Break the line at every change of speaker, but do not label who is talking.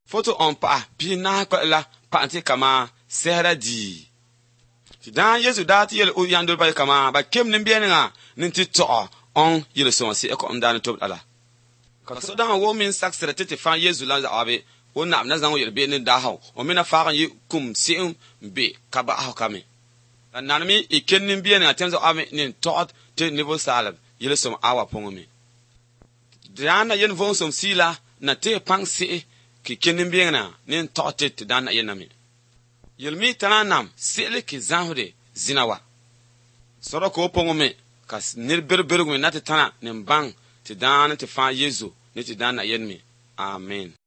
foto on pa pi na ko la pa anti kama sehra di ti dan Yesu dati yel o yandol ba kama ba kem nim bien nga nin ti to on yel so si e ko ndan to ala ka so dan wo min saksere ti fa Yesu la abe o na na zan yel be ni da ha o mina fa kan yi kum si be ka ba ha kame nan mi iken nim bien nga tenzo ame nin to te nivo salab yel so awa pongomi dana yen von som sila na te pang si ki kenin bien na nin to te dana yen nami yelmi tananam sele ki zanhude zinawa soro ko pongome kas nir berbergu na te tana nin bang te dana te fa Yesu ne te dana yen mi amen.